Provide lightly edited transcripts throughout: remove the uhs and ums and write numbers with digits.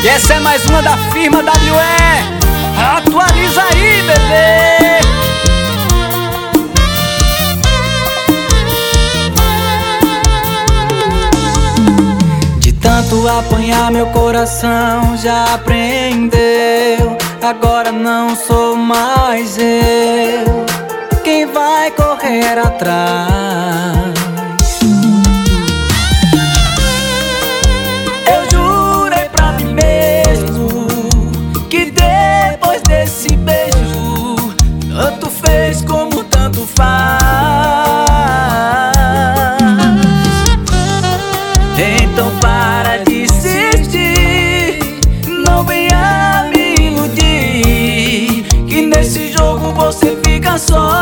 essa é mais uma da firma WE. Atualiza aí, bebê. De tanto apanhar meu coração já aprendeu. Agora não sou mais eu quem vai correr atrás. Eu jurei pra mim mesmo que depois desse beijo tanto fez como tanto faz. Então para de insistir, não venha me iludir, que nesse jogo você fica só.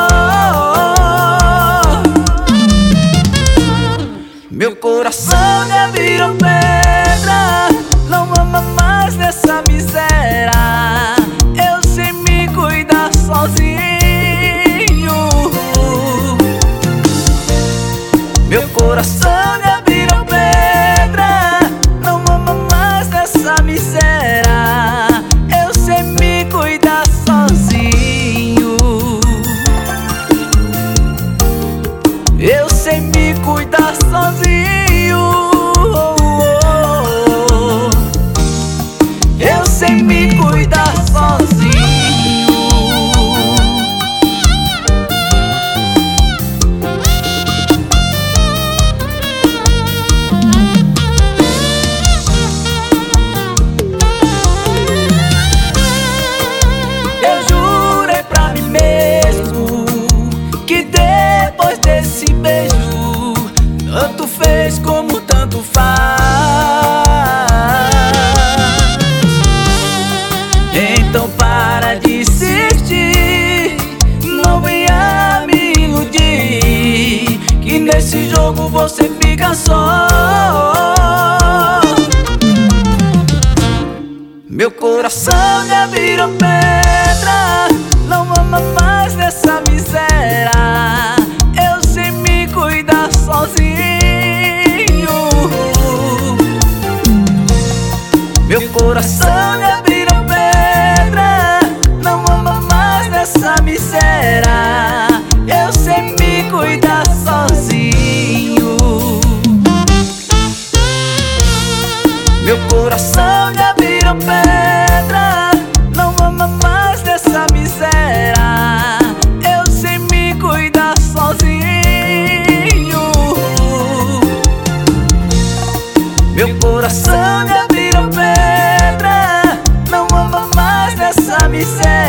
Meu coração já virou pedra, não ama mais nessa miséria. Eu sei me cuidar sozinho. Meu coração já virou pedra, não ama mais nessa miséria. Eu sei me cuidar sozinho. Eu sei me cuidar sozinho. Eu sei me cuidar sozinho. Eu jurei pra mim mesmo que depois desse beijo tanto fez como tanto faz. Então para de insistir, não venha me iludir, que nesse jogo você fica só. Meu coração já virou pedra, não ama mais nessa miséria. Eu sei me cuidar sozinho. Meu coração já virou pedra, não ama mais nessa miséria. Eu sei me cuidar sozinho. Meu coração já virou pedra, não ama mais nessa miséria. Eu sei me cuidar sozinho. Meu coração já virou pedra, não ama mais nessa miséria.